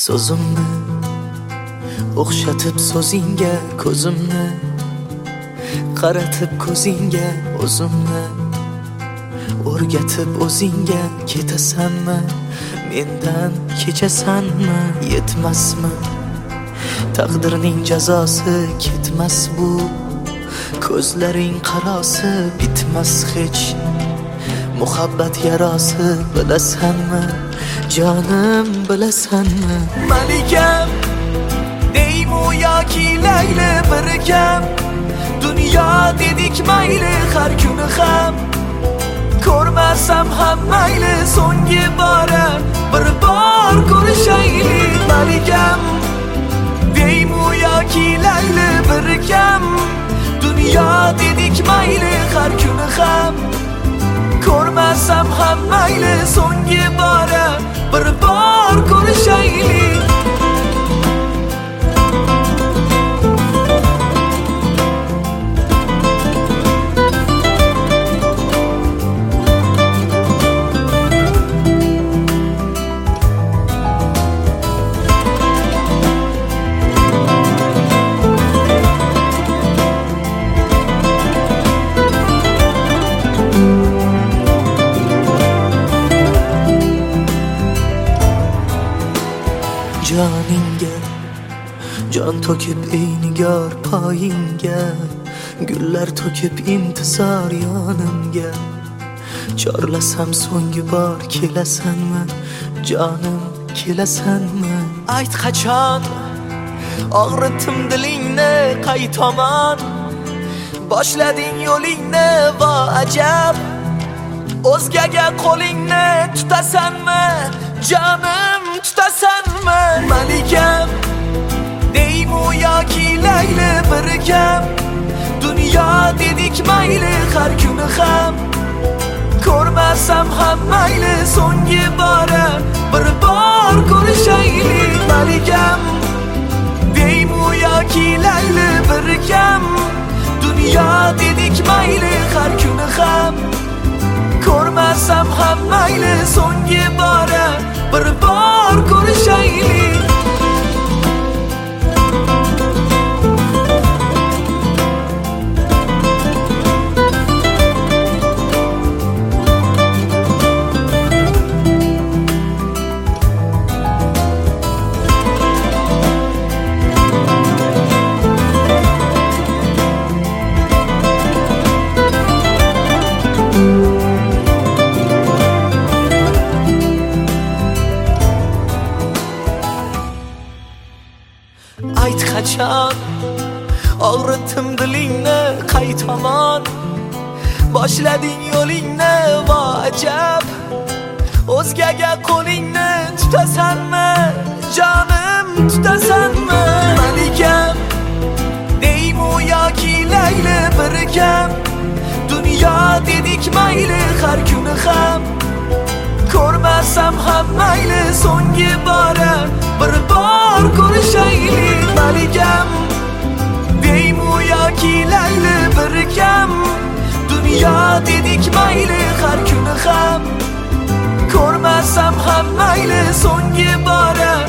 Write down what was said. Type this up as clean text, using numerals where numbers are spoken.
so'zimni o'xshatib so'zingga ko'zimni qaratib ko'zingga o'zimni o'rgatib o'zingga ketasanmi, mendan kechasanmi, yetmasmi taqdirning jazosi, ketmas bu ko'zlaring qarosi, bitmas hech muhabbat yarosi, bilasanmi jonim, bilasanmi malikam deymu yoki layli bir kam, dunyo dedik mayli har kuni ham, ko'rmasam ham mayli so'nggi bora bir bor ko'rishaylik malikam deymu yoki layli bir kam, dunyo dedik mayli har kuni ham, ko'rmasam ham mayli so'nggi bora bir bor ko'rishaylik. Joningga jon to'kib ey nigor poyingga, gullar to'kib intizor yonimga, chorlasam so'nggi bor kelasanmi jonim, kelasanmi ayt qachon, og'ritdim dilingni qay tomon, boshlading yo'lingni vo ajab, o'zgaga qo'lingni tutasanmi jonim, tutasanmi malikam deymu yoki layli bir kam, dunyo dedik mayli har kuni ham, ko'rmasam ham mayli so'nggi bora bir bor ko'rishaylik malikam deymu yoki layli bir kam, dunyo dedik mayli har kuni ham, ko'rmasam ham mayli so'nggi bora bir bor ko'rishaylik. Ayt qachon, og'ritdim dilingni qay tomon, boshlading yo'lingni vo ajab, o'zgaga qo'lingni tutasanmi jonim, tutasanmi malikam deymu yoki layli bir kam, dunyo dedik mayli har kuni ham, ko'rmasam ham mayli so'nggi bora bir bor ko'rishaylik malikam deymu yoki layli bir kam, dunyo dedik mayli har kuni ham, ko'rmasam ham mayli so'nggi bora